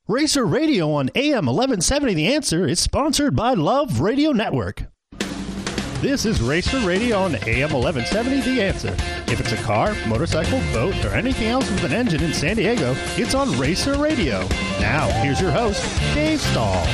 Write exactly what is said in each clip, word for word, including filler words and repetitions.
Racer Radio on A M eleven seventy The Answer is sponsored by Love Radio Network. This is Racer Radio on A M eleven seventy The Answer. If it's a car, motorcycle, boat, or anything else with an engine in San Diego, it's on Racer Radio. Now, here's your host, Dave Stahl.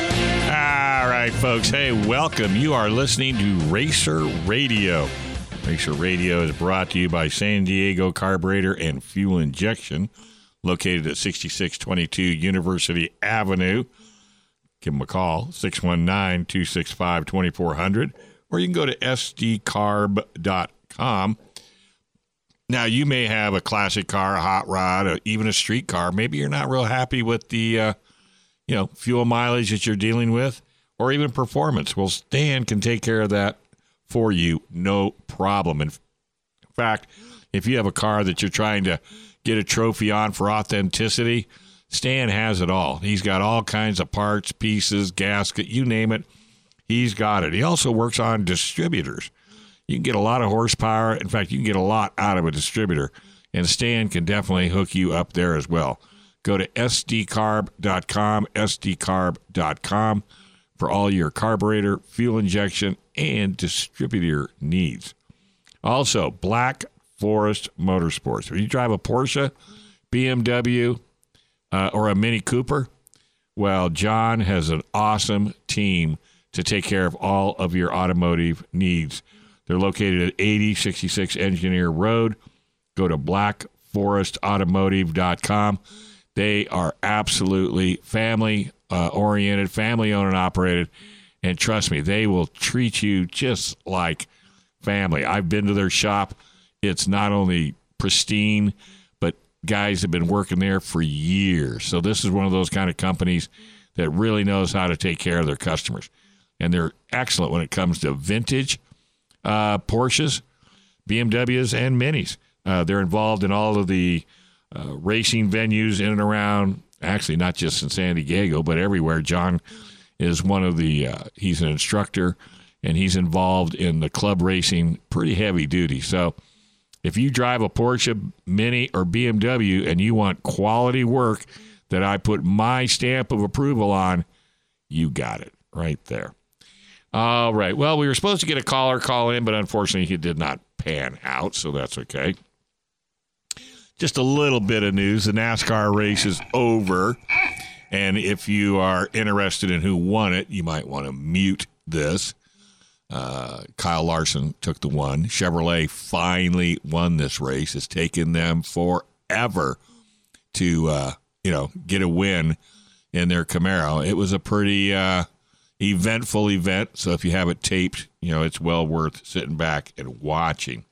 All right, folks. Hey, welcome. You are listening to Racer Radio. Racer Radio is brought to you by San Diego Carburetor and Fuel Injection, located at sixty-six twenty-two University Avenue. Give them a call, six one nine, two six five, two four zero zero, or you can go to S D carb dot com. Now, you may have a classic car, a hot rod, or even a street car. Maybe you're not real happy with the uh, you know, fuel mileage that you're dealing with, or even performance. Well, Stan can take care of that for you, no problem. In fact, if you have a car that you're trying to get a trophy on for authenticity, Stan has it all. He's got all kinds of parts, pieces, gasket, you name it, he's got it. He also works on distributors. You can get a lot of horsepower. In fact, you can get a lot out of a distributor, and Stan can definitely hook you up there as well. Go to S D carb dot com, S D carb dot com for all your carburetor, fuel injection, and distributor needs. Also, Black Forest Motorsports. If you drive a Porsche, B M W, uh, or a Mini Cooper, well, John has an awesome team to take care of all of your automotive needs. They're located at eighty sixty-six Engineer Road. Go to black forest automotive dot com. They are absolutely family-oriented, uh, family-owned and operated, and trust me, they will treat you just like family. I've been to their shop. It's not only pristine, but guys have been working there for years. So this is one of those kind of companies that really knows how to take care of their customers. And they're excellent when it comes to vintage uh, Porsches, B M Ws, and Minis. Uh, they're involved in all of the uh, racing venues in and around, actually not just in San Diego, but everywhere. John is one of the, uh, he's an instructor, and he's involved in the club racing pretty heavy duty. So if you drive a Porsche, Mini, or B M W and you want quality work that I put my stamp of approval on, you got it right there. All right. Well, we were supposed to get a caller call in, but unfortunately he did not pan out, so that's okay. Just a little bit of news. The NASCAR race is over, and if you are interested in who won it, you might want to mute this. Uh, Kyle Larson took the one. Chevrolet finally won this race. It's taken them forever to, uh, you know, get a win in their Camaro. It was a pretty uh, eventful event, so if you have it taped, you know, it's well worth sitting back and watching.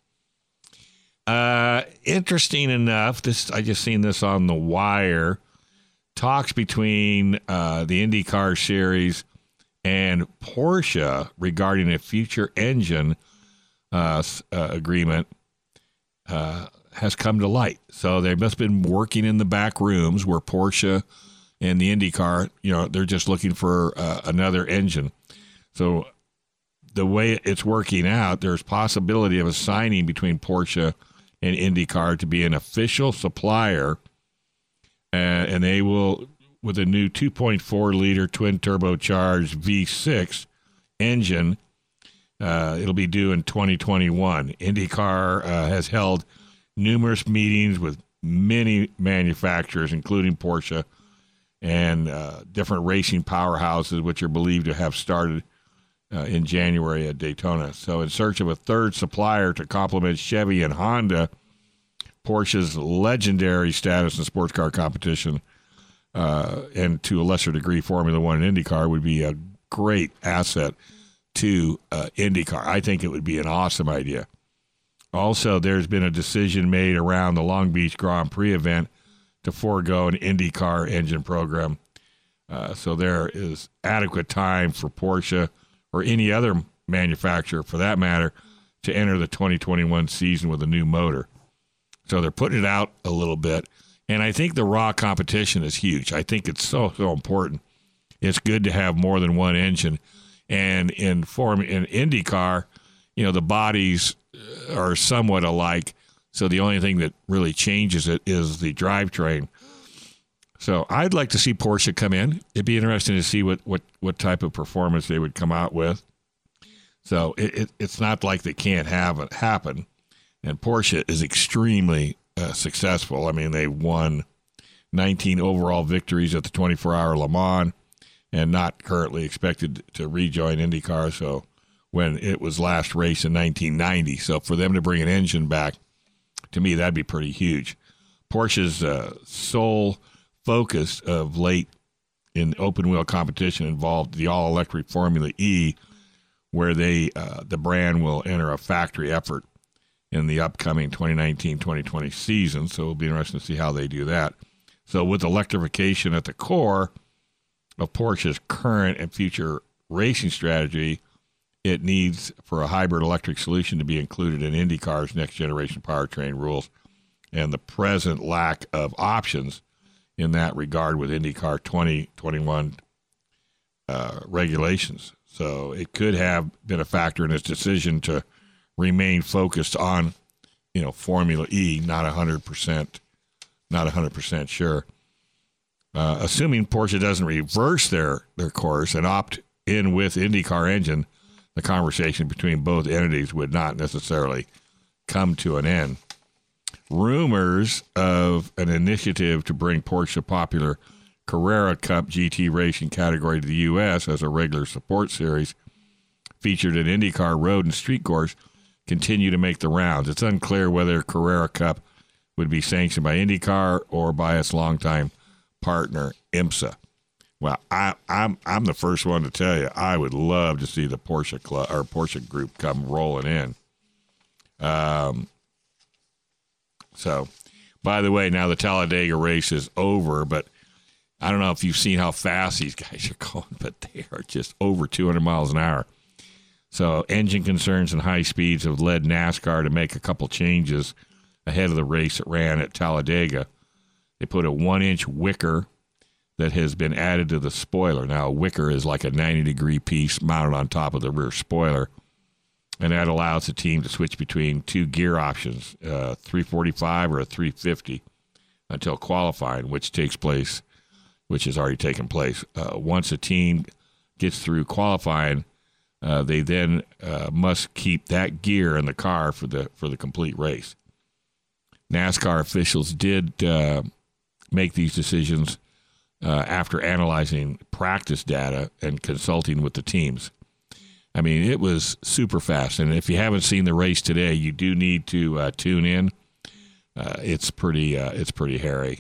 Uh, interesting enough, this I just seen this on The Wire. Talks between uh, the IndyCar Series and Porsche regarding a future engine uh, uh, agreement uh, has come to light. So they must have been working in the back rooms where Porsche and the IndyCar, you know, they're just looking for uh, another engine. So the way it's working out, there's possibility of a signing between Porsche and IndyCar to be an official supplier, uh, and they will, with a new two point four liter twin turbocharged V six engine, uh, it'll be due in twenty twenty-one. IndyCar uh, has held numerous meetings with many manufacturers, including Porsche, and uh, different racing powerhouses, which are believed to have started uh, in January at Daytona. So in search of a third supplier to complement Chevy and Honda, Porsche's legendary status in sports car competition, uh, and to a lesser degree Formula One and IndyCar, would be a great asset to uh, IndyCar. I think it would be an awesome idea. Also, there's been a decision made around the Long Beach Grand Prix event to forego an IndyCar engine program. Uh, so there is adequate time for Porsche or any other manufacturer, for that matter, to enter the twenty twenty-one season with a new motor. So they're putting it out a little bit. And I think the raw competition is huge. I think it's so, so important. It's good to have more than one engine. And in form in IndyCar, you know, the bodies are somewhat alike. So the only thing that really changes it is the drivetrain. So I'd like to see Porsche come in. It'd be interesting to see what, what, what type of performance they would come out with. So it, it, it's not like they can't have it happen. And Porsche is extremely uh, successful. I mean, they won nineteen overall victories at the twenty-four hour Le Mans and not currently expected to rejoin IndyCar. So when it was last raced in nineteen ninety. So for them to bring an engine back, to me, that'd be pretty huge. Porsche's uh, sole focus of late in open wheel competition involved the all-electric Formula E, where they uh, the brand will enter a factory effort in the upcoming twenty nineteen twenty twenty season. So it'll be interesting to see how they do that. So with electrification at the core of Porsche's current and future racing strategy, it needs for a hybrid electric solution to be included in IndyCar's next-generation powertrain rules, and the present lack of options in that regard with IndyCar twenty twenty-one uh, regulations. So it could have been a factor in its decision to remain focused on, you know, Formula E, not one hundred percent, not one hundred percent sure. Uh, assuming Porsche doesn't reverse their, their course and opt in with IndyCar engine, the conversation between both entities would not necessarily come to an end. Rumors of an initiative to bring Porsche popular Carrera Cup G T racing category to the U S as a regular support series featured in IndyCar road and street course continue to make the rounds. It's unclear whether Carrera Cup would be sanctioned by IndyCar or by its longtime partner, IMSA. Well, I, I'm I'm the first one to tell you I would love to see the Porsche club or Porsche group come rolling in. Um. So, by the way, now the Talladega race is over, but I don't know if you've seen how fast these guys are going, but they are just over two hundred miles an hour. So engine concerns and high speeds have led NASCAR to make a couple changes ahead of the race that ran at Talladega. They put a one-inch wicker that has been added to the spoiler. Now, a wicker is like a ninety-degree piece mounted on top of the rear spoiler, and that allows the team to switch between two gear options, uh, three forty-five or a three fifty, until qualifying, which takes place, which has already taken place. Uh, once a team gets through qualifying, uh, they then uh, must keep that gear in the car for the for the complete race. NASCAR officials did uh, make these decisions uh, after analyzing practice data and consulting with the teams. I mean, it was super fast. And if you haven't seen the race today, you do need to uh, tune in. Uh, it's pretty uh, it's pretty hairy.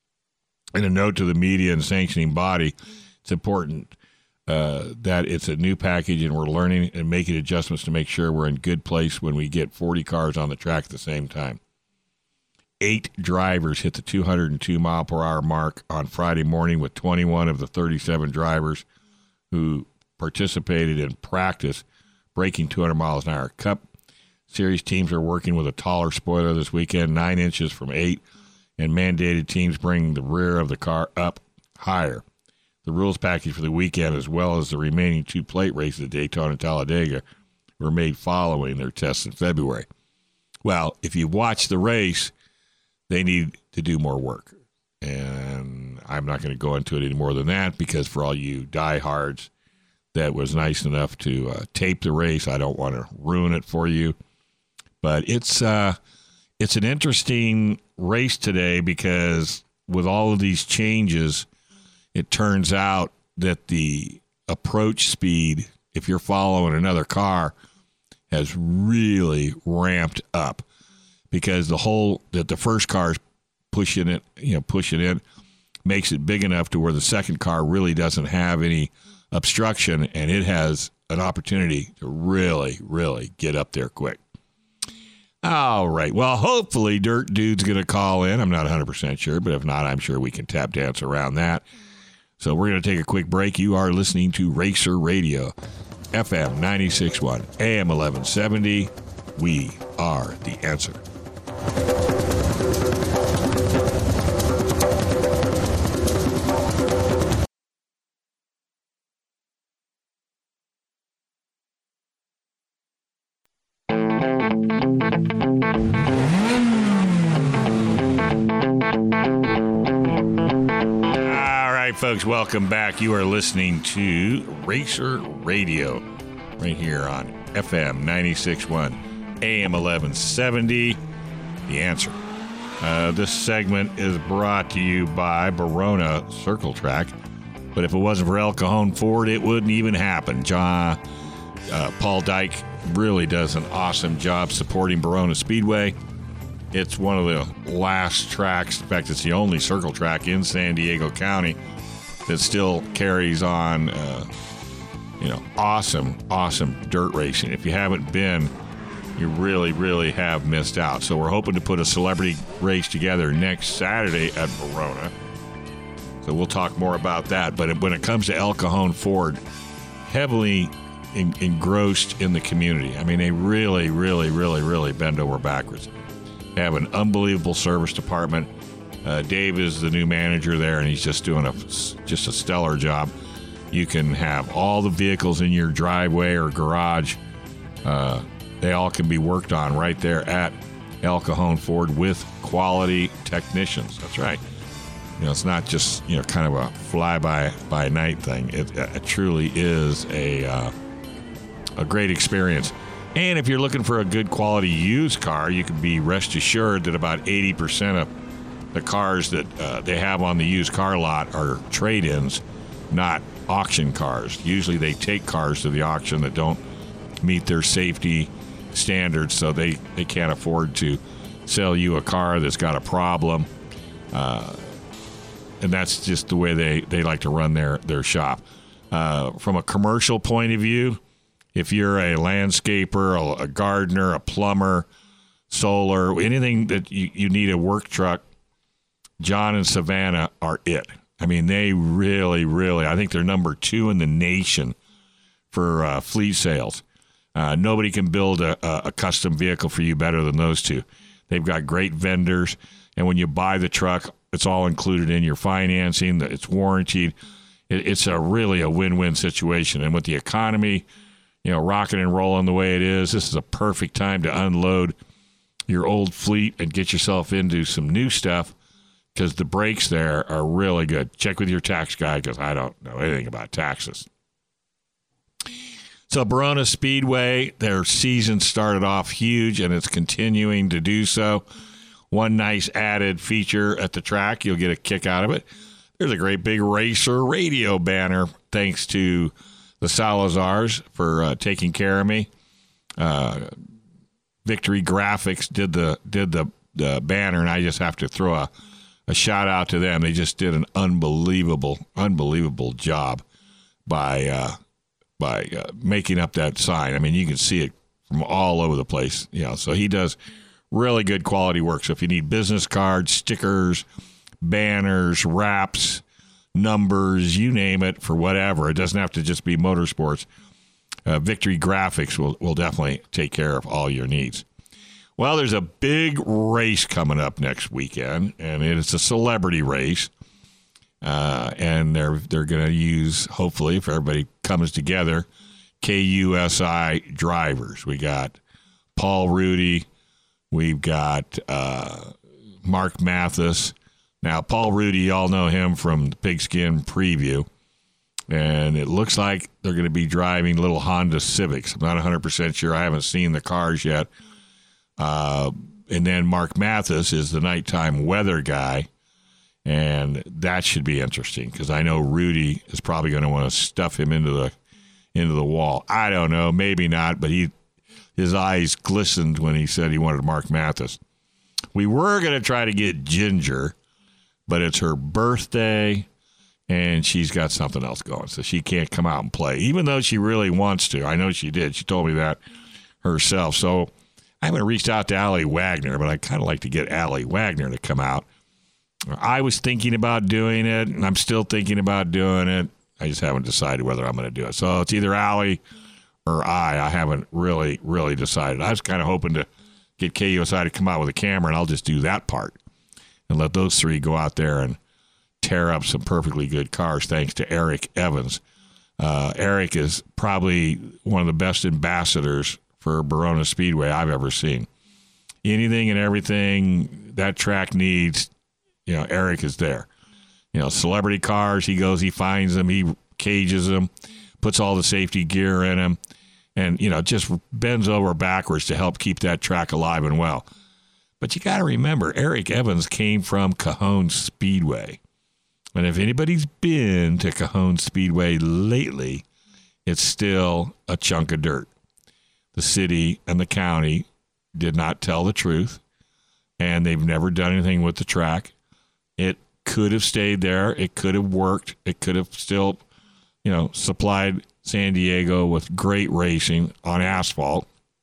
And a note to the media and sanctioning body, it's important uh, that it's a new package and we're learning and making adjustments to make sure we're in good place when we get forty cars on the track at the same time. Eight drivers hit the two hundred two mile per hour mark on Friday morning, with twenty-one of the thirty-seven drivers who participated in practice breaking two hundred miles an hour. Cup Series teams are working with a taller spoiler this weekend, nine inches from eight, and mandated teams bring the rear of the car up higher. The rules package for the weekend, as well as the remaining two plate races at Daytona and Talladega, were made following their tests in February. Well, if you watch the race, they need to do more work. And I'm not going to go into it any more than that, because for all you diehards that was nice enough to uh, tape the race, I don't want to ruin it for you. But it's uh, it's an interesting race today, because with all of these changes, it turns out that the approach speed, if you're following another car, has really ramped up, because the whole that the first car is pushing it, you know, pushing it, makes it big enough to where the second car really doesn't have any obstruction, and it has an opportunity to really, really get up there quick. All right. Well, hopefully Dirt Dude's going to call in. I'm not one hundred percent sure, but if not, I'm sure we can tap dance around that. So we're going to take a quick break. You are listening to Racer Radio, F M ninety-six point one, A M eleven seventy. We are the answer. folks, welcome back. You are listening to Racer Radio right here on F M ninety-six point one, A M eleven seventy. The Answer. Uh, this segment is brought to you by Barona Circle Track. But if it wasn't for El Cajon Ford, it wouldn't even happen. John, uh, Paul Dyke really does an awesome job supporting Barona Speedway. It's one of the last tracks. In fact, it's the only circle track in San Diego County that still carries on, uh, you know, awesome, awesome dirt racing. If you haven't been, you really, really have missed out. So we're hoping to put a celebrity race together next Saturday at Barona. So we'll talk more about that. But when it comes to El Cajon Ford, heavily en- engrossed in the community. I mean, they really, really, really, really bend over backwards. They have an unbelievable service department. Uh, Dave is the new manager there, and he's just doing a just a stellar job. You can have all the vehicles in your driveway or garage. Uh, they all can be worked on right there at El Cajon Ford with quality technicians. That's right. You know, it's not just, you know, kind of a fly-by-by-night thing. It, it truly is a uh, a great experience. And if you're looking for a good quality used car, you can be rest assured that about eighty percent of the cars that uh, they have on the used car lot are trade-ins, not auction cars. Usually they take cars to the auction that don't meet their safety standards, so they, they can't afford to sell you a car that's got a problem. Uh, and that's just the way they, they like to run their, their shop. Uh, from a commercial point of view, if you're a landscaper, a, a gardener, a plumber, solar, anything that you, you need a work truck, John and Savannah are it. I mean, they really, really, I think they're number two in the nation for uh, fleet sales. Uh, nobody can build a, a, a custom vehicle for you better than those two. They've got great vendors, and when you buy the truck, it's all included in your financing. It's warranted. It, it's a really a win-win situation. And with the economy, you know, rocking and rolling the way it is, this is a perfect time to unload your old fleet and get yourself into some new stuff, because the brakes there are really good. Check with your tax guy, because I don't know anything about taxes. So Barona Speedway, their season started off huge, and it's continuing to do so. One nice added feature at the track, you'll get a kick out of it. There's a great big Racer Radio banner, thanks to the Salazars for uh, taking care of me. Uh, Victory Graphics did the did the, the banner, and I just have to throw a, a shout out to them. They just did an unbelievable, unbelievable job by uh, by uh, making up that sign. I mean, you can see it from all over the place. You know, so he does really good quality work. So if you need business cards, stickers, banners, wraps, numbers, you name it, for whatever, it doesn't have to just be motorsports. Uh, Victory Graphics will, will definitely take care of all your needs. Well, there's a big race coming up next weekend, and it's a celebrity race. Uh, and they're they're going to use, hopefully, if everybody comes together, K U S I drivers. We got Paul Rudy. We've got uh, Mark Mathis. Now, Paul Rudy, you all know him from the Pigskin Preview. And it looks like they're going to be driving little Honda Civics. I'm not one hundred percent sure. I haven't seen the cars yet. Uh, and then Mark Mathis is the nighttime weather guy. And that should be interesting, because I know Rudy is probably going to want to stuff him into the into the wall. I don't know. Maybe not. But he his eyes glistened when he said he wanted Mark Mathis. We were going to try to get Ginger, but it's her birthday, and she's got something else going, so she can't come out and play, even though she really wants to. I know she did. She told me that herself. So I haven't reached out to Allie Wagner, but I kind of like to get Allie Wagner to come out. I was thinking about doing it, and I'm still thinking about doing it. I just haven't decided whether I'm going to do it. So it's either Allie or I. I haven't really, really decided. I was kind of hoping to get K U S I to come out with a camera, and I'll just do that part and let those three go out there and tear up some perfectly good cars, thanks to Eric Evans. Uh, Eric is probably one of the best ambassadors for Barona Speedway I've ever seen. Anything and everything that track needs, you know, Eric is there. You know, celebrity cars, he goes, he finds them, he cages them, puts all the safety gear in them, and, you know, just bends over backwards to help keep that track alive and well. But you got to remember, Eric Evans came from Cajon Speedway. And if anybody's been to Cajon Speedway lately, it's still a chunk of dirt. The city and the county did not tell the truth, and they've never done anything with the track. It could have stayed there. It could have worked. It could have still, you know, supplied San Diego with great racing on asphalt.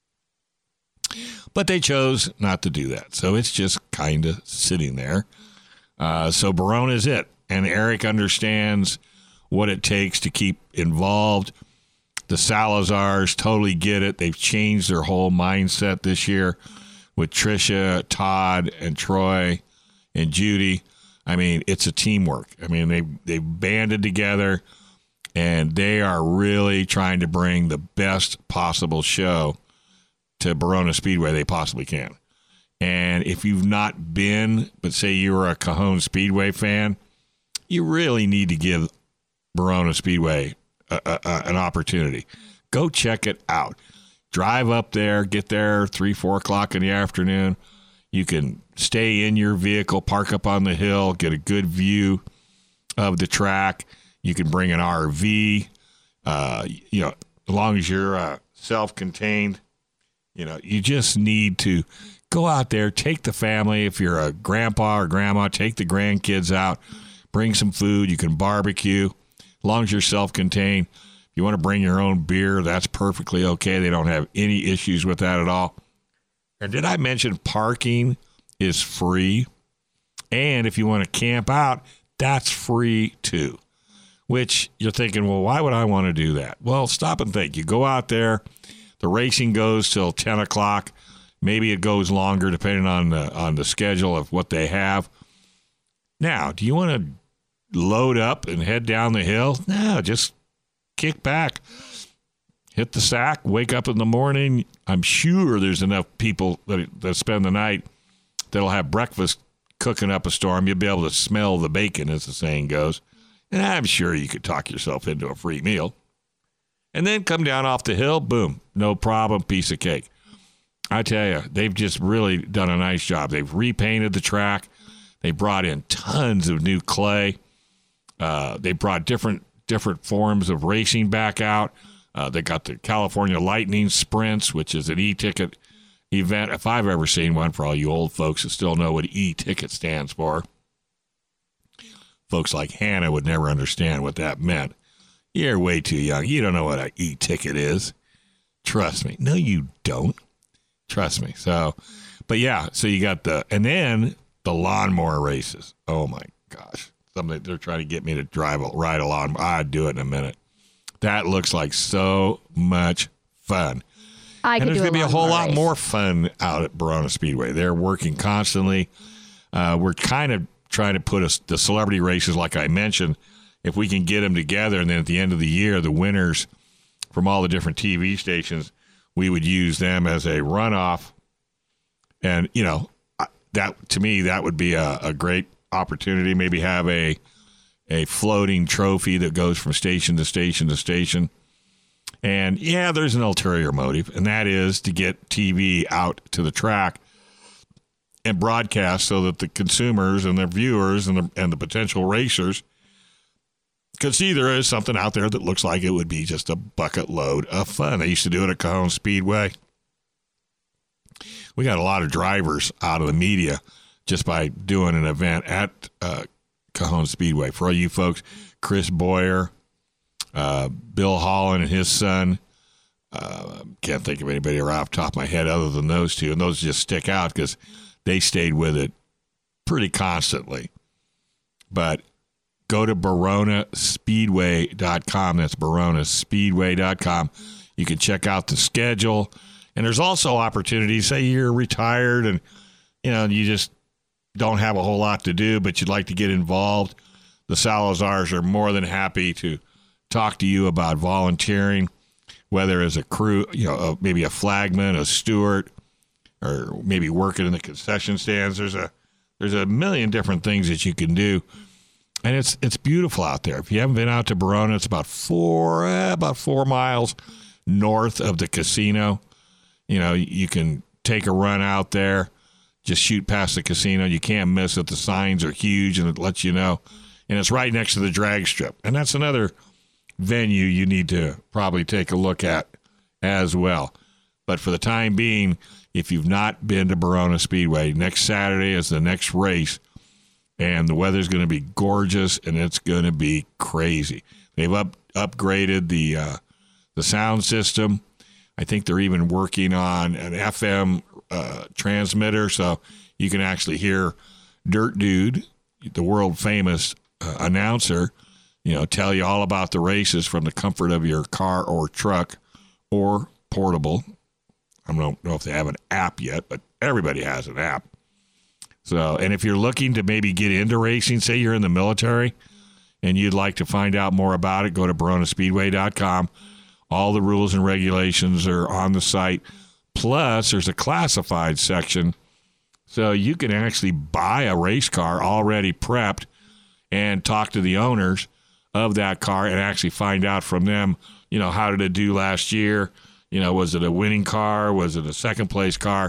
But they chose not to do that. So it's just kind of sitting there. Uh, so Barona is it. And Eric understands what it takes to keep involved. The Salazars totally get it. They've changed their whole mindset this year with Tricia, Todd, and Troy, and Judy. I mean, it's a teamwork. I mean, they they've banded together, and they are really trying to bring the best possible show to Barona Speedway they possibly can. And if you've not been, but say you were a Cajon Speedway fan, you really need to give Barona Speedway a, a, a, an opportunity. Go check it out. Drive up there, get there three, four o'clock in the afternoon. You can stay in your vehicle, park up on the hill, get a good view of the track. You can bring an R V. Uh, you know, as long as you're uh, self-contained, you know, you just need to go out there, take the family. If you're a grandpa or grandma, take the grandkids out. Bring some food. You can barbecue. As long as you're self-contained. If you want to bring your own beer, that's perfectly okay. They don't have any issues with that at all. And did I mention parking is free? And if you want to camp out, that's free too. Which you're thinking, well, why would I want to do that? Well, stop and think. You go out there. The racing goes till ten o'clock. Maybe it goes longer depending on the, on the schedule of what they have. Now, do you want to load up and head down the hill? No, just kick back, hit the sack, wake up in the morning. I'm sure there's enough people that, that spend the night that'll have breakfast cooking up a storm. You'll be able to smell the bacon, as the saying goes. And I'm sure you could talk yourself into a free meal. And then come down off the hill, boom, no problem, piece of cake. I tell you, they've just really done a nice job. They've repainted the track. They brought in tons of new clay. Uh, they brought different different forms of racing back out. Uh, they got the California Lightning Sprints, which is an e-ticket event. If I've ever seen one, for all you old folks that still know what e-ticket stands for. Folks like Hannah would never understand what that meant. You're way too young. You don't know what an e-ticket is. Trust me. No, you don't. Trust me. So, but yeah, so you got the, and then the lawnmower races. Oh my gosh. Something they're trying to get me to drive a ride a lawnmower. I'd do it in a minute. That looks like so much fun. I and could there's do going to be a whole lot race. more fun out at Barona Speedway. They're working constantly. Uh, we're kind of trying to put us the celebrity races, like I mentioned, if we can get them together, and then at the end of the year, the winners from all the different T V stations, we would use them as a runoff. And, you know, that to me, that would be a, a great opportunity. Maybe have a a floating trophy that goes from station to station to station. And, yeah, there's an ulterior motive, and that is to get T V out to the track and broadcast so that the consumers and their viewers and the, and the potential racers can see there is something out there that looks like it would be just a bucket load of fun. I used to do it at Cajon Speedway. We got a lot of drivers out of the media just by doing an event at uh, Cajon Speedway. For all you folks, Chris Boyer, uh, Bill Holland and his son, uh, can't think of anybody right off the top of my head other than those two, and those just stick out because they stayed with it pretty constantly. But go to Barona Speedway dot com. That's Barona Speedway dot com. You can check out the schedule. And there's also opportunities. Say you're retired and, you know, you just don't have a whole lot to do, but you'd like to get involved. The Salazars are more than happy to talk to you about volunteering, whether as a crew, you know, maybe a flagman, a steward, or maybe working in the concession stands. There's a there's a million different things that you can do. And it's it's beautiful out there. If you haven't been out to Barona, it's about four eh, about four miles north of the casino. You know, you can take a run out there, just shoot past the casino. You can't miss it. The signs are huge, and it lets you know. And it's right next to the drag strip. And that's another venue you need to probably take a look at as well. But for the time being, if you've not been to Barona Speedway, next Saturday is the next race, and the weather's going to be gorgeous, and it's going to be crazy. They've up upgraded the uh, the sound system. I think they're even working on an F M uh, transmitter, so you can actually hear Dirt Dude, the world-famous uh, announcer, you know, tell you all about the races from the comfort of your car or truck or portable. I don't know if they have an app yet, but everybody has an app. So, and if you're looking to maybe get into racing, say you're in the military and you'd like to find out more about it, go to Barona Speedway dot com. All the rules and regulations are on the site. Plus, there's a classified section, so you can actually buy a race car already prepped and talk to the owners of that car and actually find out from them, you know, how did it do last year? You know, was it a winning car? Was it a second place car?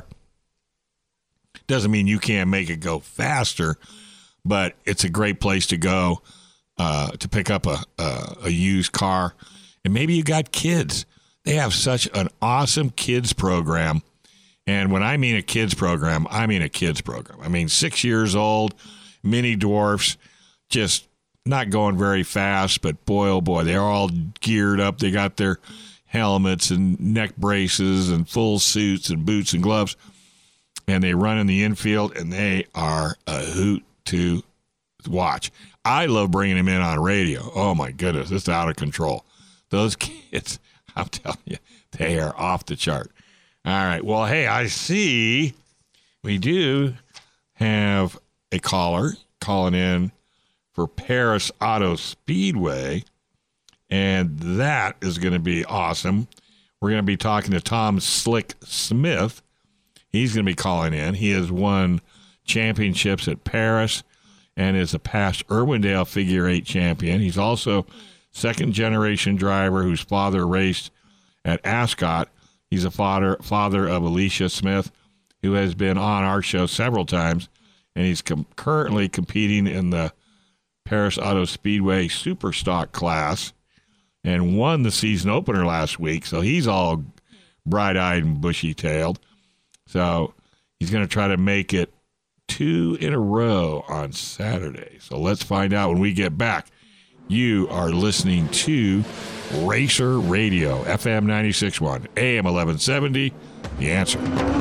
Doesn't mean you can't make it go faster, but it's a great place to go uh, to pick up a, a, a used car. And maybe you got kids. They have such an awesome kids program. And when I mean a kids program, I mean a kids program. I mean six years old, mini dwarfs, just not going very fast, but boy, oh boy, they're all geared up. They got their helmets and neck braces and full suits and boots and gloves, and they run in the infield, and they are a hoot to watch. I love bringing them in on radio. Oh, my goodness, it's out of control. Those kids, I'm telling you, they are off the chart. All right, well, hey, I see we do have a caller calling in for Paris Auto Speedway, and that is going to be awesome. We're going to be talking to Tom Slick Smith. He's going to be calling in. He has won championships at Paris and is a past Irwindale Figure Eight champion. He's also second-generation driver whose father raced at Ascot. He's a father father of Alicia Smith, who has been on our show several times, and he's com- currently competing in the Paris Auto Speedway Super Stock class and won the season opener last week, so he's all bright-eyed and bushy-tailed. So he's going to try to make it two in a row on Saturday. So let's find out when we get back. You are listening to Racer Radio, F M ninety-six point one, A M eleven seventy, The Answer.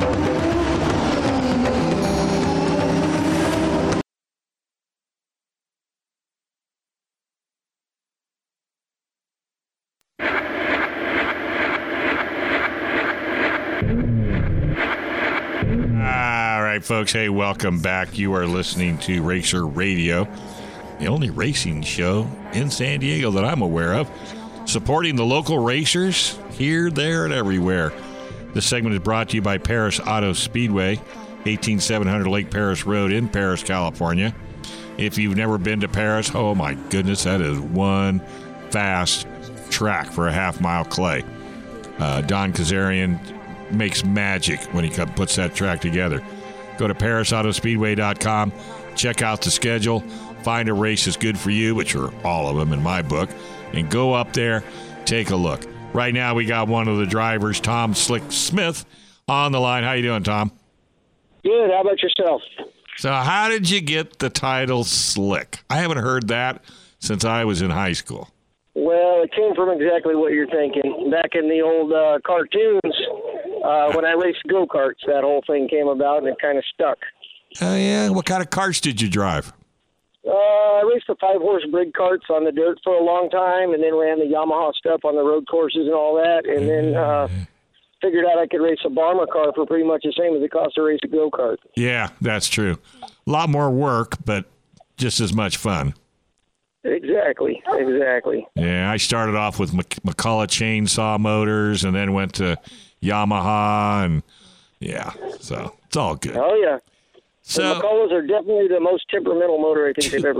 All right, folks. Hey, welcome back. You are listening to Racer Radio, the only racing show in San Diego that I'm aware of, supporting the local racers here, there, and everywhere. This segment is brought to you by Paris Auto Speedway, eighteen seven hundred Lake Paris Road in Paris, California. If you've never been to Paris, oh my goodness, that is one fast track for a half-mile clay. Uh, Don Kazarian makes magic when he puts that track together. Go to Paris Auto Speedway dot com, check out the schedule, find a race that's good for you, which are all of them in my book, and go up there, take a look. Right now, we got one of the drivers, Tom Slick Smith, on the line. How you doing, Tom? Good. How about yourself? So how did you get the title Slick? I haven't heard that since I was in high school. Well, it came from exactly what you're thinking. Back in the old uh, cartoons, uh, when I raced go-karts, that whole thing came about, and it kind of stuck. Oh, yeah? What kind of carts did you drive? Uh, I raced the five-horse brig carts on the dirt for a long time, and then ran the Yamaha stuff on the road courses and all that, and then uh, figured out I could race a bomber car for pretty much the same as it cost to race a go-kart. Yeah, that's true. A lot more work, but just as much fun. Exactly, exactly. Yeah, I started off with Mc- McCulloch chainsaw motors and then went to Yamaha, and yeah, so it's all good. Oh, yeah. So the McCullochs are definitely the most temperamental motor I think they've ever made.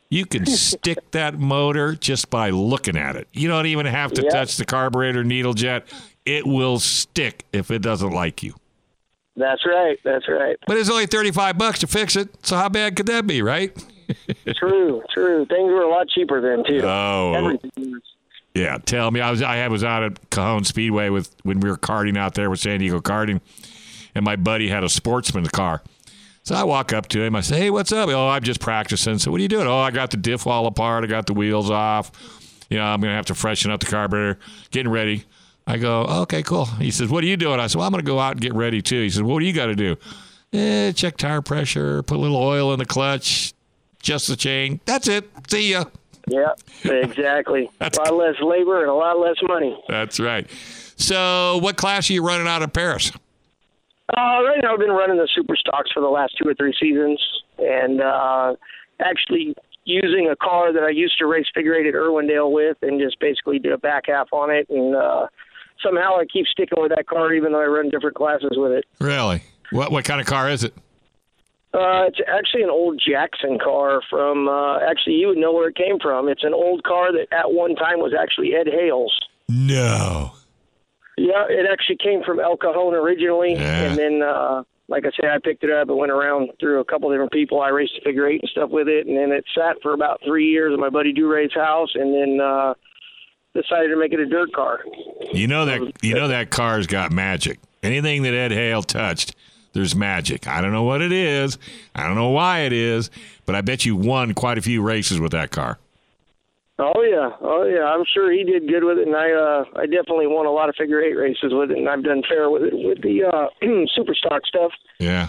You can stick that motor just by looking at it. You don't even have to Yep. touch the carburetor needle jet. It will stick if it doesn't like you. That's right. That's right. But it's only thirty-five bucks to fix it. So how bad could that be, right? True, true. Things were a lot cheaper then too. Oh. Everything was. Yeah, tell me. I was I was out at Cajon Speedway with when we were karting out there with San Diego Karting, and my buddy had a Sportsman car. So I walk up to him. I say, "Hey, what's up?" "Oh, I'm just practicing." So what are you doing? "Oh, I got the diff wall apart. I got the wheels off. You know, I'm gonna have to freshen up the carburetor. Getting ready." I go, "Okay, cool." He says, "What are you doing?" I said, "Well, I'm gonna go out and get ready too." He says, "What do you got to do?" Eh, check tire pressure, put a little oil in the clutch, adjust the chain. That's it. See ya. Yeah, exactly. That's a lot less labor and a lot less money. That's right. So, what class are you running out of Paris? Uh, right now, I've been running the super stocks for the last two or three seasons, and uh, actually using a car that I used to race figure eight at Irwindale with, and just basically did a back half on it. And uh, somehow I keep sticking with that car, even though I run different classes with it. Really? What what kind of car is it? Uh, it's actually an old Jackson car from. Uh, actually, you would know where it came from. It's an old car that at one time was actually Ed Hale's. No. Yeah, it actually came from El Cajon originally, Yeah. and then, uh, like I said, I picked it up and went around through a couple different people. I raced a figure eight and stuff with it, and then it sat for about three years at my buddy Duray's house, and then uh, decided to make it a dirt car. You know that you know that car's got magic. Anything that Ed Hale touched, there's magic. I don't know what it is. I don't know why it is, but I bet you won quite a few races with that car. Oh yeah, oh yeah. I'm sure he did good with it, and I, uh, I definitely won a lot of figure eight races with it, and I've done fair with it with the uh, super stock stuff. Yeah.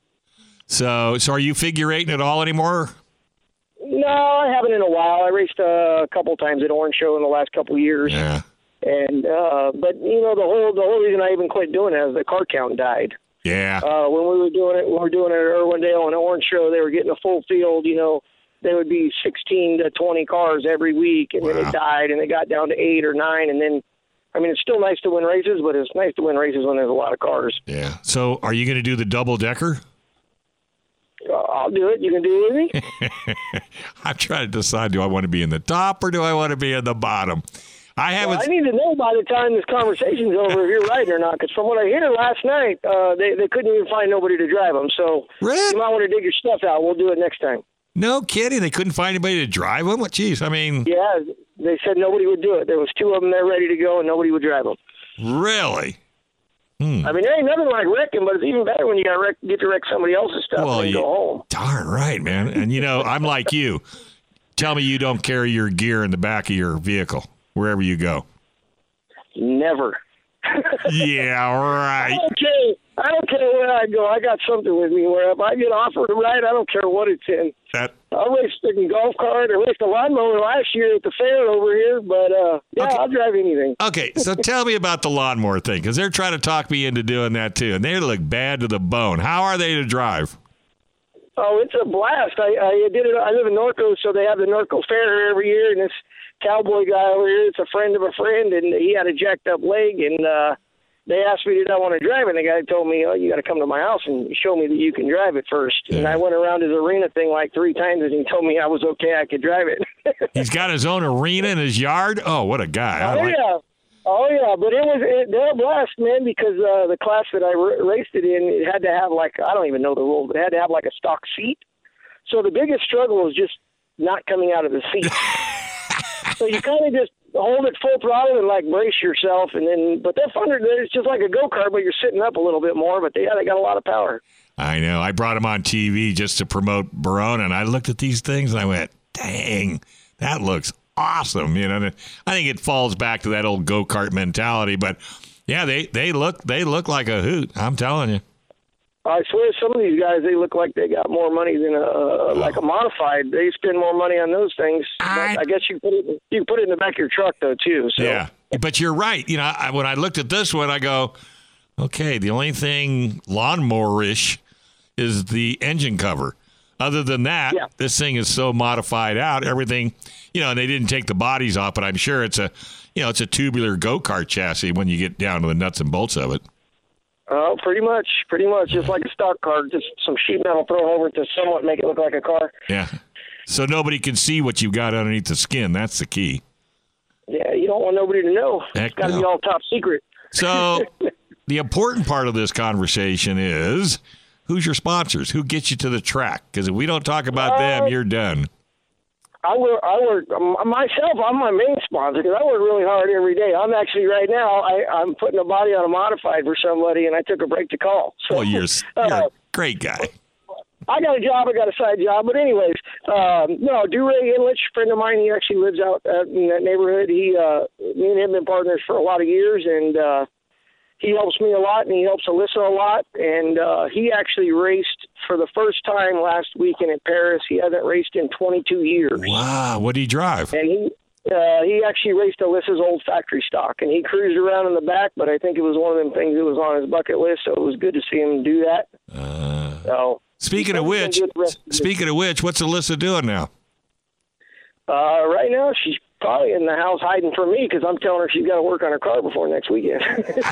So, so are you figure eighting at all anymore? No, I haven't in a while. I raced uh, a couple times at Orange Show in the last couple of years. Yeah. And uh, but you know the whole the whole reason I even quit doing it is the car count died. Yeah. Uh, when we were doing it, we were doing it at Irwindale and Orange Show. They were getting a full field. You know, there would be sixteen to twenty cars every week, and Wow. then it died, and it got down to eight or nine, and then. I mean, it's still nice to win races, but it's nice to win races when there's a lot of cars. Yeah. So, are you going to do the double decker? Uh, I'll do it. You can do it with me? I'm trying to decide: do I want to be in the top or do I want to be in the bottom? I haven't. Well, I need to know by the time this conversation's over if you're right or not, because from what I hear last night, uh, they, they couldn't even find nobody to drive them. So Really? you might want to dig your stuff out. We'll do it next time. No kidding. They couldn't find anybody to drive them. What? Jeez. I mean, Yeah, they said nobody would do it. There was two of them there ready to go, and nobody would drive them. really? I mean, there ain't nothing like wrecking, but it's even better when you got wreck, get to wreck somebody else's stuff Well, and you- go home. Darn right, man. And you know, I'm like you. Tell me you don't carry your gear in the back of your vehicle wherever you go. Never. Yeah, right. Okay, I don't care where I go. I got something with me. Where if I get offered a ride, I don't care what it's in. That I raced a golf cart. I raced a lawnmower last year at the fair over here, but uh, yeah, Okay. I'll drive anything. Okay, so tell me about the lawnmower thing, because they're trying to talk me into doing that too, and they look bad to the bone. How are they to drive? Oh, it's a blast. I, I did it. I live in Norco, so they have the Norco Fair here every year, and this cowboy guy over here, it's a friend of a friend, and he had a jacked up leg, and uh, they asked me, did I want to drive it? And the guy told me, oh, you got to come to my house and show me that you can drive it first. And I went around his arena thing like three times, and he told me I was okay, I could drive it. He's got his own arena in his yard. Oh, what a guy! I Oh like- yeah, oh yeah, but it was it, they're a blast, man. Because uh, the class that I r- raced it in, it had to have like I don't even know the rules, but it had to have like a stock seat. So the biggest struggle was just not coming out of the seat. So you kind of just hold it full throttle and like brace yourself, and then but they're fun. It's just like a go kart, but you're sitting up a little bit more. But they, yeah, they got a lot of power. I know. I brought him on T V just to promote Barona, and I looked at these things and I went, "Dang, that looks awesome!" You know, I think it falls back to that old go kart mentality. But yeah, they they look they look like a hoot. I'm telling you. I swear, some of these guys, they look like they got more money than a uh, like a modified. They spend more money on those things. I- But I guess you put it you can put it in the back of your truck though too. So. Yeah, but you're right. You know, I, when I looked at this one, I go, okay, the only thing lawnmower-ish is the engine cover. Other than that, Yeah. this thing is so modified out. Everything, you know, and they didn't take the bodies off, but I'm sure it's a, you know, it's a tubular go-kart chassis when you get down to the nuts and bolts of it. Oh, pretty much, pretty much, just like a stock car, just some sheet metal thrown over it to somewhat make it look like a car. Yeah. So nobody can see what you've got underneath the skin. That's the key. Yeah, you don't want nobody to know. Heck It's got to no. be all top secret. So the important part of this conversation is who's your sponsors? Who gets you to the track? Because if we don't talk about Uh, them, you're done. I work, I work um, myself. I'm my main sponsor because I work really hard every day. I'm actually right now. I, I'm putting a body on a modified for somebody, and I took a break to call. So, Well, you're, you're uh, a great guy. I got a job. I got a side job. But anyways, um, no, DeRay Inlich, a friend of mine. He actually lives out uh, in that neighborhood. He, uh, me and him have been partners for a lot of years, and uh, he helps me a lot, and he helps Alyssa a lot. And uh, he actually raced for the first time last weekend at Paris. He hasn't raced in twenty-two years. Wow. What do you drive? And he uh, he actually raced Alyssa's old factory stock, and he cruised around in the back, but I think it was one of them things that was on his bucket list, so it was good to see him do that. Uh, So speaking of which, speaking of which, what's Alyssa doing now? Uh, right now, she's probably in the house hiding from me because I'm telling her she's got to work on her car before next weekend.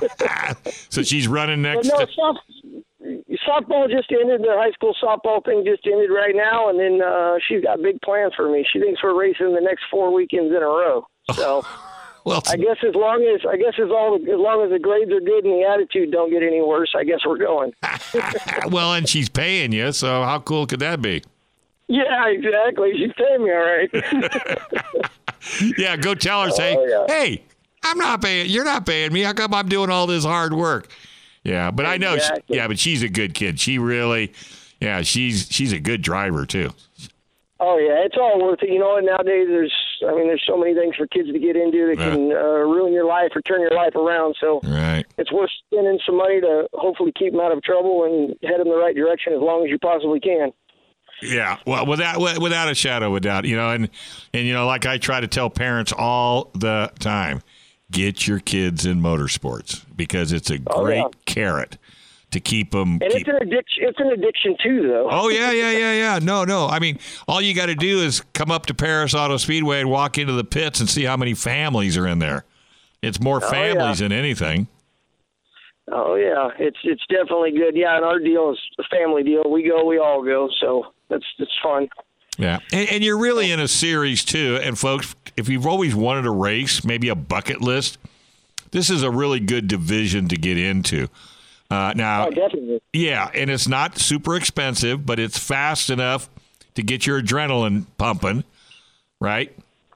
So she's running But next. no, to- soft, softball just ended. The high school softball thing just ended right now, and then uh, she's got big plans for me. She thinks we're racing the next four weekends in a row. So well, I guess as long as I guess as all as long as the grades are good and the attitude don't get any worse, I guess we're going. well, and she's paying you, so how cool could that be? Yeah, exactly. She's paying me all right. Yeah, go tell her, say, Oh, yeah. hey, I'm not paying, you're not paying me. How come I'm doing all this hard work? Yeah, but I know, she, Exactly. yeah, but she's a good kid. She really, yeah, she's she's a good driver too. Oh yeah, it's all worth it. You know, nowadays there's, I mean, there's so many things for kids to get into that Yeah. can uh, ruin your life or turn your life around. So Right. it's worth spending some money to hopefully keep them out of trouble and head them in the right direction as long as you possibly can. Yeah, well, without without a shadow of a doubt, you know, and and you know, like I try to tell parents all the time, get your kids in motorsports because it's a Oh, great yeah. carrot to keep them. And keep, it's an addiction. It's an addiction too, though. Oh, yeah, yeah, yeah, yeah. No, no. I mean, all you got to do is come up to Paris Auto Speedway and walk into the pits and see how many families are in there. It's more Oh, families yeah. than anything. Oh yeah, it's it's definitely good. Yeah, and our deal is a family deal. We go, we all go. So that's it's fun. Yeah. And, and you're really in a series, too. And, folks, if you've always wanted a race, maybe a bucket list, this is a really good division to get into. Uh, now, Oh, definitely. yeah, and it's not super expensive, but it's fast enough to get your adrenaline pumping, right?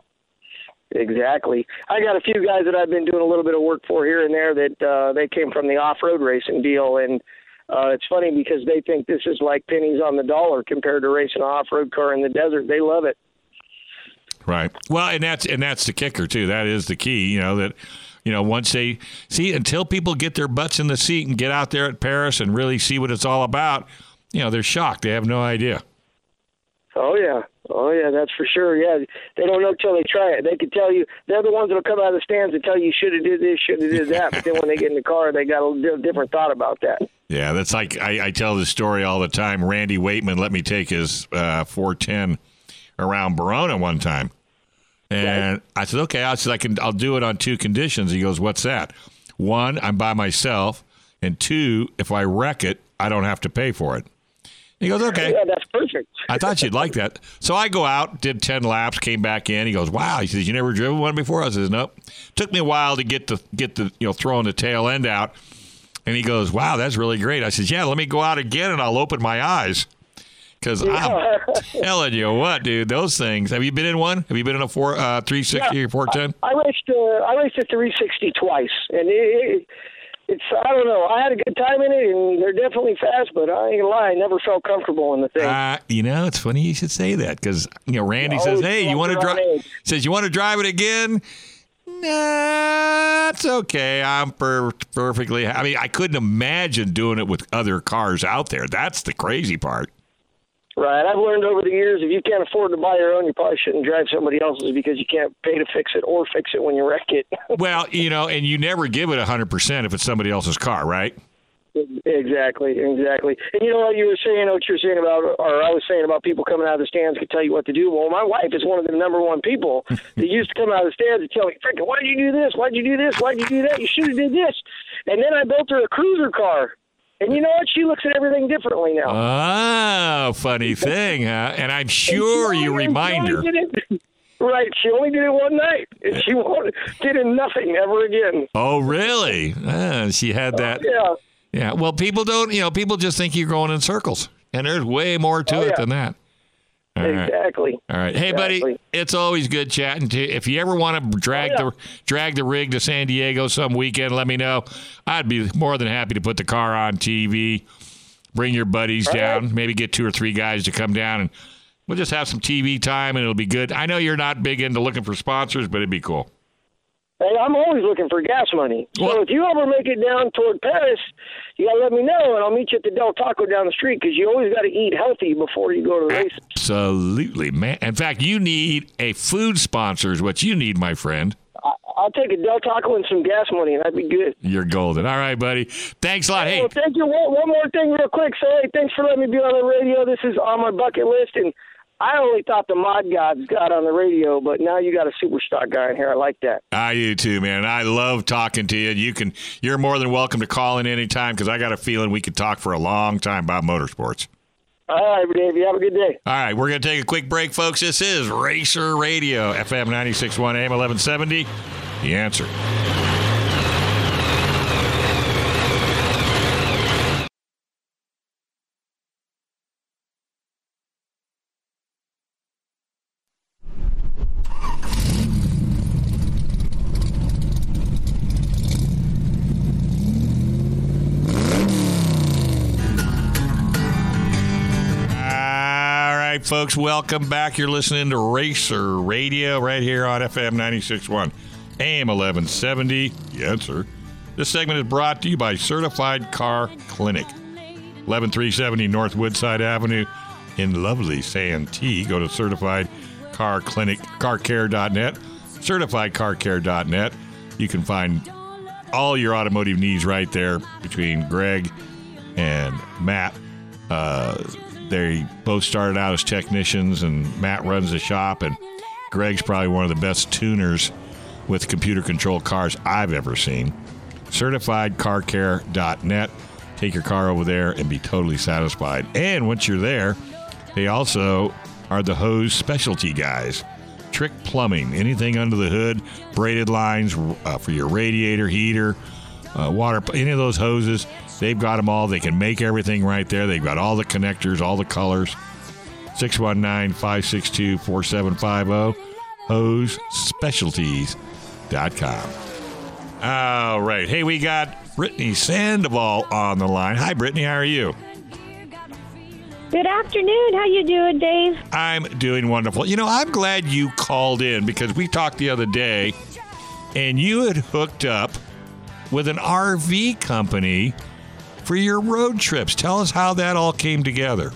Exactly. I got a few guys that I've been doing a little bit of work for here and there that uh, they came from the off-road racing deal, and uh, it's funny because they think this is like pennies on the dollar compared to racing an off-road car in the desert. They love it. Right. Well, and that's and that's the kicker too. That is the key. You know that, you know, once they see until people get their butts in the seat and get out there at Paris and really see what it's all about, you know, they're shocked. They have no idea. Oh yeah, oh yeah, that's for sure. Yeah, they don't know till they try it. They can tell you they're the ones that'll come out of the stands and tell you should have did this, should have did that. But then when they get in the car, they got a little different thought about that. Yeah, that's like I, I tell this story all the time. Randy Waitman let me take his uh, four ten around Verona one time, and right. I said, "Okay," I said, "I can, I'll do it on two conditions." He goes, "What's that?" One, I'm by myself, and two, if I wreck it, I don't have to pay for it. He goes, "Okay." Yeah, that's perfect. I thought you'd like that. So I go out, did ten laps, came back in. He goes, "Wow." He says, "You never driven one before?" I says, "Nope." Took me a while to get the get the you know throwing the tail end out. And he goes, "Wow, that's really great." I says, "Yeah, let me go out again and I'll open my eyes." Because Yeah. I'm telling you what, dude, those things. Have you been in one? Have you been in a four, uh, three sixty Yeah, or four ten? I, I raced uh, I raced a three sixty twice, and it, it, it's I don't know. I had a good time in it, and they're definitely fast, but I ain't gonna lie, I never felt comfortable in the thing. Uh, you know, it's funny you should say that because you know Randy Yeah, says, always "Hey, you want to felt drive?" around age. Says, "You want to drive it again?" Nah, it's okay. I'm per- perfectly. I mean, I couldn't imagine doing it with other cars out there. That's the crazy part. Right. I've learned over the years if you can't afford to buy your own, you probably shouldn't drive somebody else's because you can't pay to fix it or fix it when you wreck it. Well, you know, and you never give it one hundred percent if it's somebody else's car, right? Exactly, exactly. And you know what you were saying, what you were saying about, or I was saying about people coming out of the stands could tell you what to do. Well, my wife is one of the number one people that used to come out of the stands and tell me, "Freaking, why'd you do this? Why'd you do this? Why'd you do that? You should have did this." And then I built her a cruiser car. And you know what? She looks at everything differently now. Oh, funny thing, huh? And I'm sure you remind her. Right. She only did it one night, and she won't, did it nothing ever again. Oh, really? Ah, she had that. Oh, yeah. Yeah. Well, people don't, you know, people just think you're going in circles, and there's way more to Oh, it yeah. than that. All right. Exactly. All right. Hey, Exactly. buddy, it's always good chatting to you. If you ever want to drag Oh, yeah. the drag the rig to San Diego some weekend, let me know. I'd be more than happy to put the car on T V, bring your buddies All down, right. maybe get two or three guys to come down, and we'll just have some T V time, and it'll be good. I know you're not big into looking for sponsors, but it'd be cool. Hey, I'm always looking for gas money. So Well- if you ever make it down toward Paris, you got to let me know, and I'll meet you at the Del Taco down the street, because you always got to eat healthy before you go to the races. Absolutely, man. In fact, you need a food sponsor is what you need, my friend. I, I'll take a Del Taco and some gas money, and that'd be good. You're golden. All right, buddy. Thanks a lot. Hey, Oh, thank you. One, one more thing real quick. So, hey, thanks for letting me be on the radio. This is on my bucket list, and I only thought the mod gods got on the radio, but now you got a superstar guy in here. I like that. I do too, man. I love talking to you. You can, you're more than welcome to call in anytime because I got a feeling we could talk for a long time about motorsports. All right, Dave. You have a good day. All right, we're going to take a quick break, folks. This is Racer Radio, F M ninety-six point one, A M eleven seventy. The Answer. All right, folks, welcome back. You're listening to Racer Radio right here on F M ninety-six point one, A M eleven seventy. The Answer. This segment is brought to you by Certified Car Clinic, eleven three seventy North Woodside Avenue in lovely Santee. Go to certified car clinic car care dot net, certified car care dot net. You can find all your automotive needs right there between Greg and Matt. Uh, they both started out as technicians, and Matt runs the shop, and Greg's probably one of the best tuners with computer-controlled cars I've ever seen. certified car care dot net. Take your car over there and be totally satisfied. And once you're there, they also are the hose specialty guys. Trick Plumbing, anything under the hood, braided lines uh, for your radiator, heater, uh, water, any of those hoses, they've got them all. They can make everything right there. They've got all the connectors, all the colors. six one nine, five six two, four seven five zero, hose specialties dot com. All right. Hey, we got Brittany Sandoval on the line. Hi, Brittany. How are you? Good afternoon. How you doing, Dave? I'm doing wonderful. You know, I'm glad you called in because we talked the other day, and you had hooked up with an R V company for your road trips. Tell us how that all came together.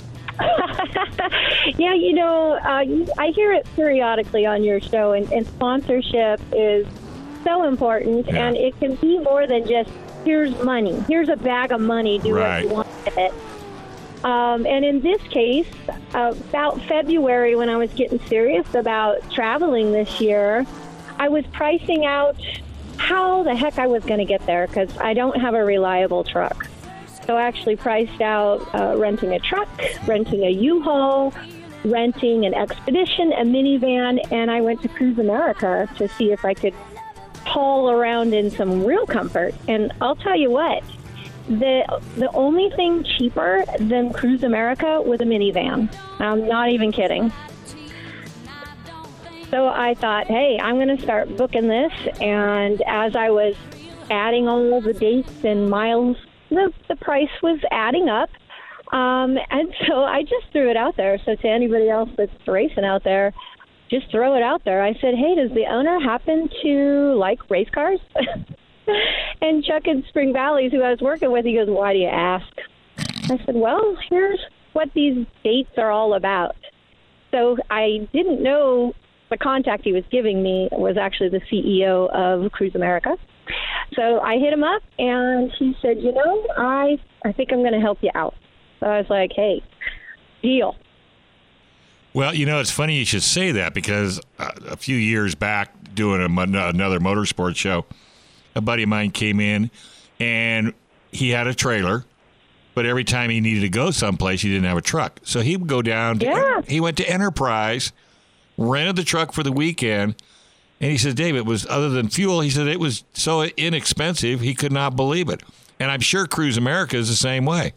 Yeah, you know, uh, you- I hear it periodically on your show, and, and sponsorship is so important, Yeah. and it can be more than just, here's money. Here's a bag of money. Do Right. what you want with it. Um, and in this case, uh, about February, when I was getting serious about traveling this year, I was pricing out how the heck I was going to get there because I don't have a reliable truck. So I actually priced out uh, renting a truck, renting a U-Haul, renting an Expedition, a minivan, and I went to Cruise America to see if I could haul around in some real comfort. And I'll tell you what, the the only thing cheaper than Cruise America was a minivan. I'm not even kidding. So I thought, hey, I'm going to start booking this. And as I was adding all the dates and miles, the, the price was adding up. Um, and so I just threw it out there. So to anybody else that's racing out there, just throw it out there. I said, hey, does the owner happen to like race cars? And Chuck in Spring Valley, who I was working with, he goes, why do you ask? I said, well, here's what these dates are all about. So I didn't know the contact he was giving me was actually the C E O of Cruise America. So I hit him up, and he said, you know, I, I think I'm going to help you out. So I was like, hey, deal. Well, you know, it's funny you should say that because uh, a few years back doing a, another motorsports show, a buddy of mine came in and he had a trailer But every time he needed to go someplace, he didn't have a truck. So he would go down. To, Yeah. He went to Enterprise, rented the truck for the weekend. And he says, Dave, it was, other than fuel, he said it was so inexpensive, he could not believe it. And I'm sure Cruise America is the same way.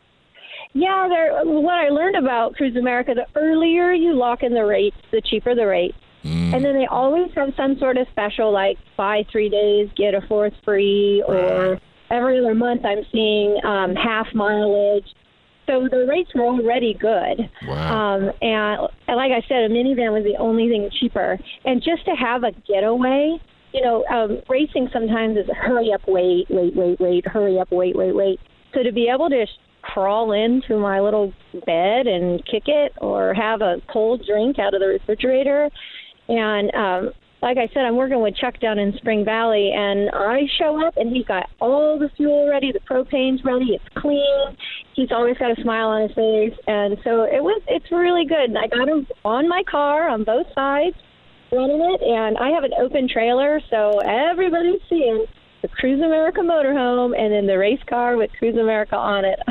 Yeah, there. What I learned about Cruise America, the earlier you lock in the rates, the cheaper the rate. Mm. And then they always have some sort of special, like buy three days, get a fourth free, or right. every other month I'm seeing um, half mileage. So the rates were already good. Wow. Um, and, and like I said, a minivan was the only thing cheaper. And just to have a getaway, you know, um, racing sometimes is hurry up, wait, wait, wait, wait, hurry up, wait, wait, wait. So to be able to sh- crawl into my little bed and kick it, or have a cold drink out of the refrigerator. And um, like I said, I'm working with Chuck down in Spring Valley, and I show up, and he's got all the fuel ready, the propane's ready, it's clean. He's always got a smile on his face, and so it was. It's really good. And I got him on my car on both sides, running it, and I have an open trailer, so everybody's seeing the Cruise America motorhome and then the race car with Cruise America on it.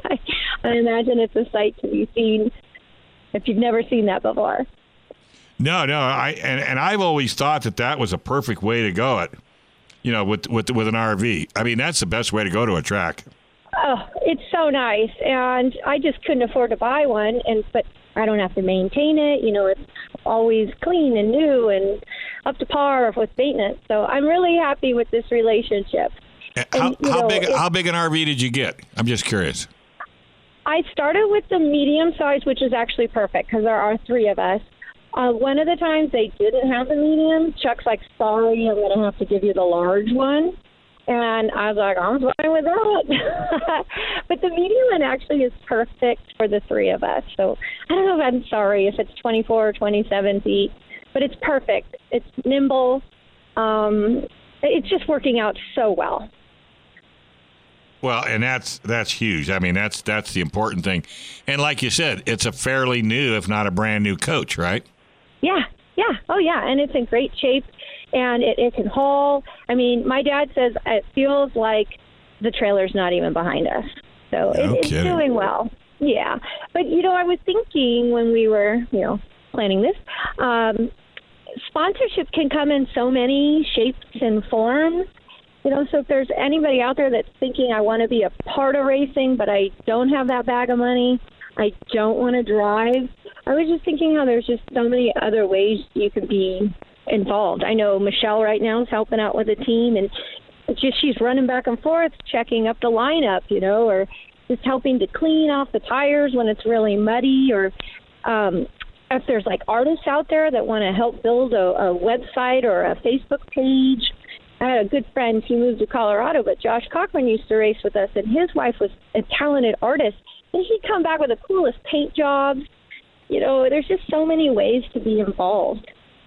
I imagine it's a sight to be seen if you've never seen that before. No, no, I and, and I've always thought that that was a perfect way to go it, you know, with with with an R V. I mean, that's the best way to go to a track. Oh, it's so nice, and I just couldn't afford to buy one, and but I don't have to maintain it. You know, it's always clean and new and up to par with maintenance. So I'm really happy with this relationship. How, and, how know, big how big an R V did you get? I'm just curious. I started with the medium size, which is actually perfect because there are three of us. Uh, one of the times they didn't have the medium, Chuck's like, sorry, I'm going to have to give you the large one. And I was like, I'm fine with that. But the medium one actually is perfect for the three of us. So I don't know if I'm sorry if it's twenty-four or twenty-seven feet, but it's perfect. It's nimble. Um, it's just working out so well. Well, and that's that's huge. I mean, that's that's the important thing. And like you said, it's a fairly new, if not a brand new coach, right? Yeah, yeah. Oh, yeah. And it's in great shape, and it, it can haul. I mean, my dad says it feels like the trailer's not even behind us. So it, No it's kidding. doing well. Yeah. But, you know, I was thinking when we were, you know, planning this, um, sponsorship can come in so many shapes and forms. You know, so if there's anybody out there that's thinking I want to be a part of racing, but I don't have that bag of money, I don't want to drive, I was just thinking how there's just so many other ways you could be involved. I know Michelle right now is helping out with a team, and it's just she's running back and forth, checking up the lineup, you know, or just helping to clean off the tires when it's really muddy, or um, if there's like artists out there that want to help build a, a website or a Facebook page. I had a good friend, he moved to Colorado, but Josh Cochran used to race with us, and his wife was a talented artist, and he'd come back with the coolest paint jobs. You know, there's just so many ways to be involved.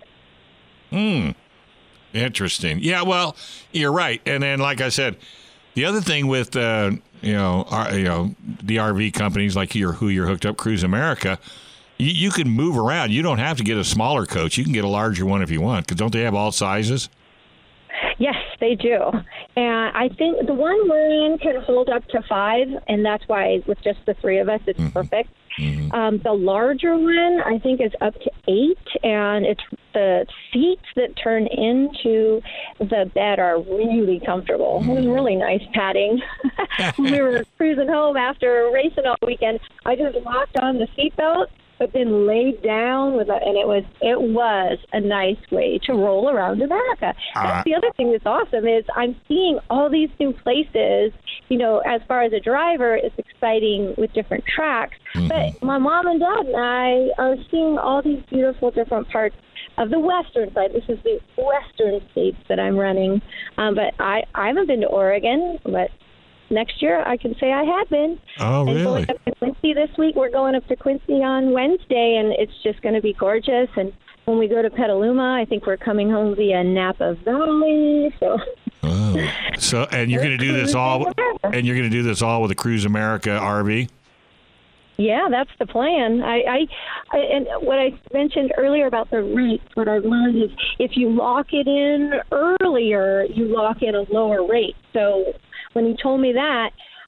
Hmm. Interesting. Yeah, well, you're right. And then, like I said, the other thing with, uh, you know, our, you know, the R V companies like you're, who you're hooked up, Cruise America, you, you can move around. You don't have to get a smaller coach. You can get a larger one if you want, because don't they have all sizes? Yes, they do. And I think the one we're in can hold up to five, and that's why with just the three of us, it's mm-hmm. perfect. Mm-hmm. Um, the larger one, I think, is up to eight, and it's the seats that turn into the bed are really comfortable. Mm-hmm. It was really nice padding. When we were cruising home after racing all weekend, I just locked on the seatbelt, but then laid down with it, and it was it was a nice way to roll around America. Uh, That's the other thing that's awesome is I'm seeing all these new places. You know, as far as a driver, it's exciting with different tracks. Mm-hmm. But my mom and dad and I are seeing all these beautiful different parts of the western side. This is the western states that I'm running. Um, but I, I haven't been to Oregon, but next year I can say I have been. Oh, and really? Going up to Quincy this week. We're going up to Quincy on Wednesday, and it's just going to be gorgeous. And when we go to Petaluma, I think we're coming home via Napa Valley. So, oh. so and you're going to do this all, and you're going to do this all with a Cruise America R V? Yeah, that's the plan. I, I, I and what I mentioned earlier about the rates, what I've learned is if you lock it in earlier, you lock in a lower rate. So when he told me that,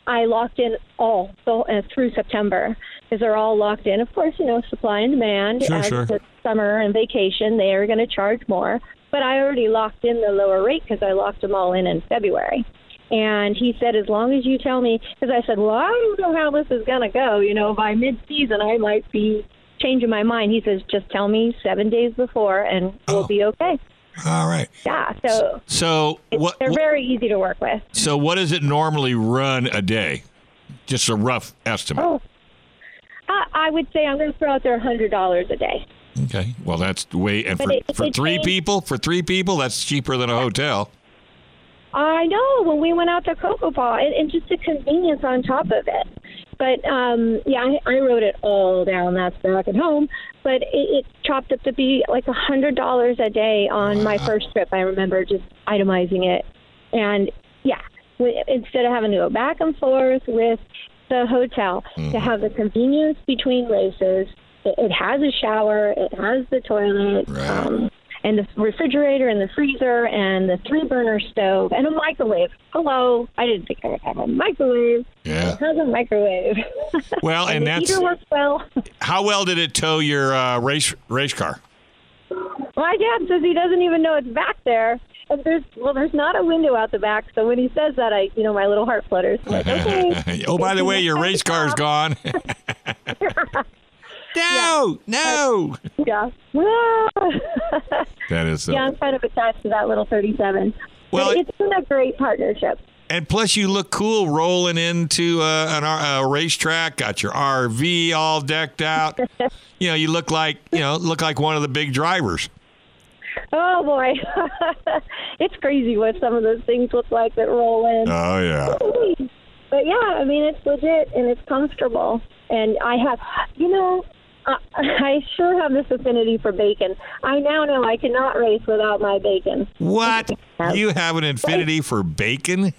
I locked in all so, uh, through September because they're all locked in. Of course, you know, supply and demand. Sure, as sure. the summer and vacation, they are going to charge more. But I already locked in the lower rate because I locked them all in in February. And he said, as long as you tell me, because I said, well, I don't know how this is going to go. You know, by mid-season, I might be changing my mind. He says, just tell me seven days before and we'll Oh. be okay. All right. Yeah, so So it's, what? they're what- very easy to work with. So what does it normally run a day? Just a rough estimate. Oh, I, I would say I'm going to throw out there one hundred dollars a day. Okay. Well, that's the way. And But for, it- for it three changed- people, for three people, that's cheaper than a hotel. I know, when we went out to Cocoa Paw, and, and just the convenience on top of it. But, um, yeah, I, I wrote it all down. That's back at home. But it, it chopped up to be like one hundred dollars a day on my first trip. I remember just itemizing it. And, yeah, we, instead of having to go back and forth with the hotel, Mm-hmm. to have the convenience between races, it, it has a shower, it has the toilet, Right. um, and the refrigerator and the freezer and the three-burner stove and a microwave. Hello. I didn't think I would have a microwave. Yeah. It has a microwave. Well, and the that's heater works well. how well did it tow your uh, race race car? My dad says he doesn't even know it's back there. And there's well, there's not a window out the back. So when he says that, I, you know, my little heart flutters. I'm like, okay. Oh, by the way, your race car's gone. No, no. Yeah. That is so. Yeah, I'm kind of attached to that little thirty-seven. Well, But it- it's been a great partnership. And plus, you look cool rolling into uh, an, R- a racetrack. Got your R V all decked out. You know, you look like you know look like one of the big drivers. Oh boy, it's crazy what some of those things look like that roll in. Oh yeah. But yeah, I mean, it's legit and it's comfortable. And I have, you know, I, I sure have this affinity for bacon. I now know I cannot race without my bacon. What? You have an infinity for bacon?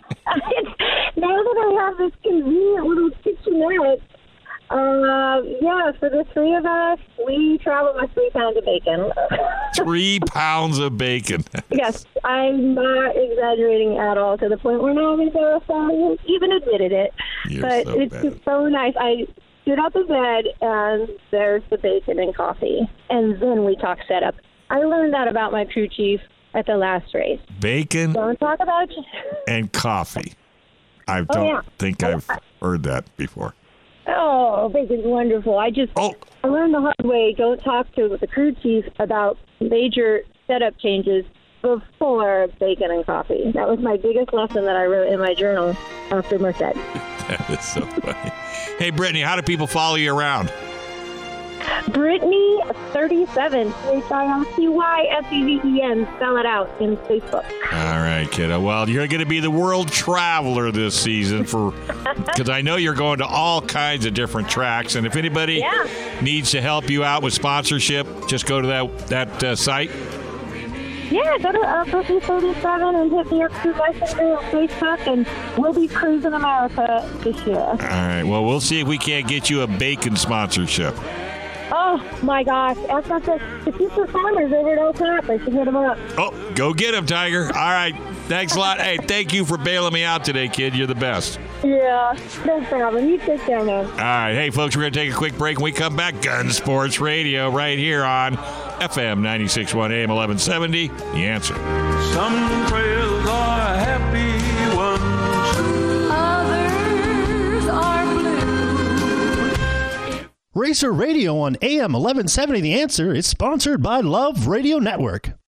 Now that I have this convenient little kitchenette, uh, yeah, for the three of us, we travel with three pounds of bacon. Three pounds of bacon. Yes, I'm not exaggerating at all, to the point where now I'm verified, even admitted it. You're but so it's bad. just so nice. I stood up in bed, and there's the bacon and coffee, and then we talk setup. I learned that about my crew chief at the last race. Bacon Don't talk about... and coffee. I Oh, don't yeah. think I've heard that before. Oh, bacon's wonderful. I just... Oh, I learned the hard way. Don't talk to the crew chief about major setup changes before bacon and coffee. That was my biggest lesson that I wrote in my journal after Merced. that is so funny. Hey, Brittany, how do people follow you around? Brittany thirty-seven, H I R T Y S E V E N, spell it out in Facebook. All right, kiddo. Well, you're going to be the world traveler this season for because I know you're going to all kinds of different tracks. And if anybody Yeah. needs to help you out with sponsorship, just go to that that uh, site. Yeah, go to uh, Brittany thirty-seven and hit me up through Messenger on Facebook, and we'll be cruising America this year. All right. Well, we'll see if we can't get you a bacon sponsorship. Oh, my gosh. That's not the, the future farmers over at Oak Top. I should hit them up. Oh, go get him, Tiger. All right. Thanks a lot. Hey, thank you for bailing me out today, kid. You're the best. Yeah, no problem. You take care, man. All right. Hey, folks, we're going to take a quick break. When we come back, Gun Sports Radio right here on F M ninety-six point one A M eleven seventy. The Answer. Some trails are happy ones. Others are blue. Racer Radio on A M eleven seventy The Answer is sponsored by Love Radio Network.